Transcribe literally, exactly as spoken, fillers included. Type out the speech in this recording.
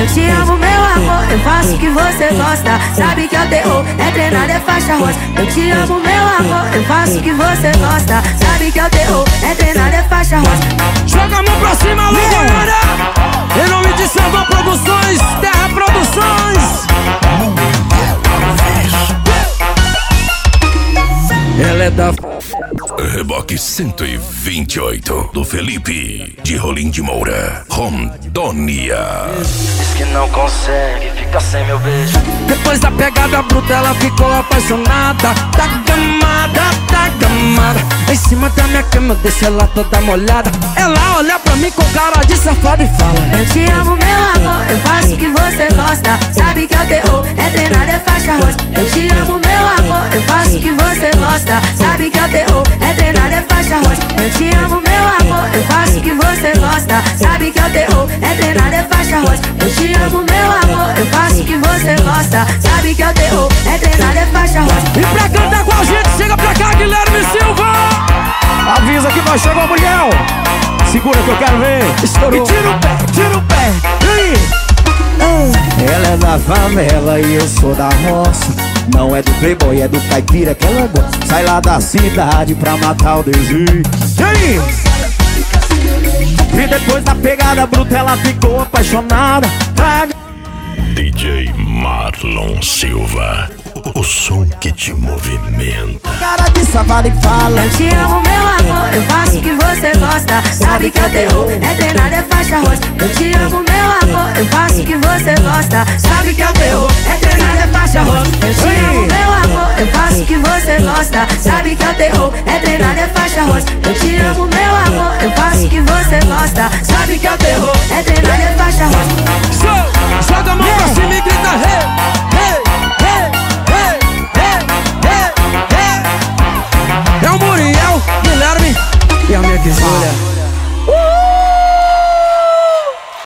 Eu te amo, meu amor, eu faço o que você gosta. Sabe que é o terror, é treinado, é faixa rosa. Eu te amo, meu amor, eu faço o que você gosta. Sabe que é o terror, é treinado, é faixa rosa. Joga a mão pra cima, alô, galera! Em nome de Salvador Produções, Terra Produções. Ela é da Reboque cento e vinte e oito do Felipe de Rolim de Moura, Rondônia. Diz que não consegue, fica sem meu beijo. Depois da pegada bruta ela ficou apaixonada. Tá gamada, tá gamada. Em cima da minha cama eu deixo ela toda molhada. Ela olha pra mim com cara de safada e fala: eu te amo, meu amor, eu faço o que você gosta. Sabe que é o terror, é treinado, é faixa rosa. Eu te amo, meu amor, eu faço o que você gosta. Sabe que é o terror, é treinado, é faixa rosa. Eu te amo, meu amor, eu faço o que você gosta. Sabe que é o terror, é treinado, é faixa rosa. Eu te amo, meu amor, eu faço o que você gosta. Sabe que é o terror, é treinado, é faixa rosa. E pra cantar com a gente, chega pra cá, Guilherme Silva. Avisa que nós chegamos, mulher. Segura que eu quero ver. Estourou. E tira o pé, tira o pé. E aí? Ela é da favela e eu sou da roça. Não é do playboy, é do caipira que ela gosta. Sai lá da cidade pra matar o desejo. E aí? E depois da pegada bruta ela ficou apaixonada. Traga D J Marlon Silva, o som que te movimenta. Cara de safado e fala: eu te amo, meu amor, eu faço o que você gosta. Sabe que é o terror, é treinado, é faixa rosa. Eu te amo, meu amor, eu faço o que você gosta. Sabe que é o terror, é treinado, é faixa rosa. Eu te amo, meu amor, eu faço o que você gosta. Sabe que é o terror, é treinado, é faixa rosa. Eu te amo, meu amor, eu faço o que você gosta. Sabe que é o terror, é treinado, é faixa rosa.